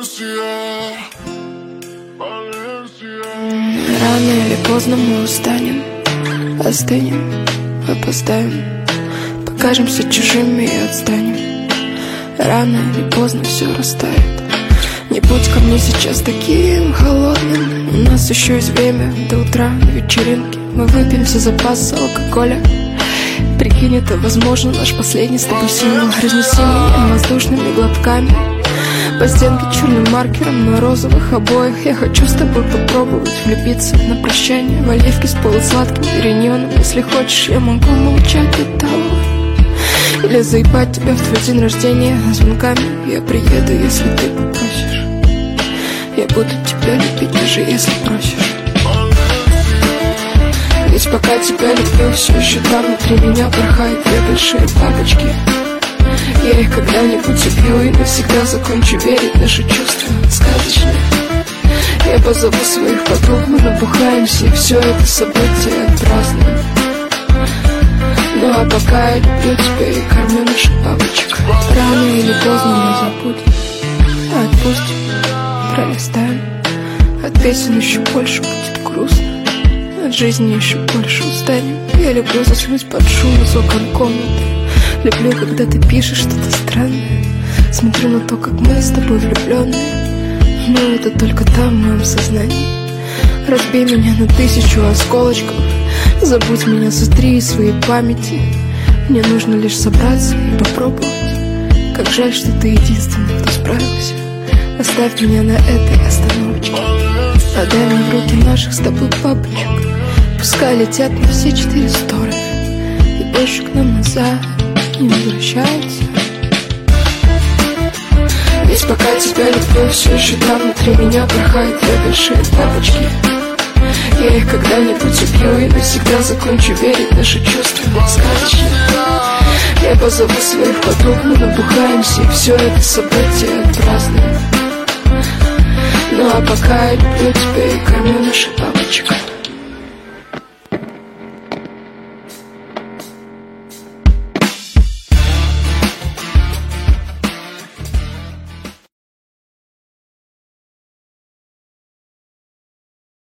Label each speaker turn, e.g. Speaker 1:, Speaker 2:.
Speaker 1: Рано или поздно мы устанем, остынем, опоздаем, покажемся чужими и отстанем. Рано или поздно все растает. Не будь ко мне сейчас таким холодным. У нас еще есть время до утра на вечеринке. Мы выпьем все запасы алкоголя. Прикинь, это возможно, наш последний с тобой символ. Разнеси меня воздушными глотками по стенке черным маркером на розовых обоях. Я хочу с тобой попробовать влюбиться на прощание в оливки с полусладким вереньоном. Если хочешь, я могу молчать до того, или заебать тебя в твой день рождения звонками. Я приеду, если ты попросишь. Я буду тебя любить, даже если просишь. Ведь пока тебя люблю, все еще там внутри меня порхают две большие бабочки. Я их когда-нибудь убью и навсегда закончу верить. Наши чувства сказочные. Я позову своих подруг, мы набухаемся, и все это событие отпразднуем. Ну а пока я люблю тебя и кормлю наших бабочек. Рано или поздно мы забудем, отпустим, пролистаем. От песен еще больше будет грустно, от жизни еще больше устанем. Я люблю заснуть под шум из окон комнаты. Люблю, когда ты пишешь что-то странное. Смотрю на то, как мы с тобой влюбленные. Но это только там, в моем сознании. Разбей меня на 1000 осколочков. Забудь меня за 3 своей памяти. Мне нужно лишь собраться и попробовать. Как жаль, что ты единственный, кто справился. Оставь меня на этой остановочке. Отдай мне в руки наших с тобой папочек. Пускай летят на все 4 стороны и больше к нам назад не возвращаются. Ведь пока тебя люблю, все еще там внутри меня порхают две большие бабочки. Я их когда-нибудь убью и навсегда закончу верить. Наши чувства сказочные. Я позову своих подруг, мы набухаемся, и все это событие отпразднуем. Ну а пока я люблю тебя и кормлю наших бабочек.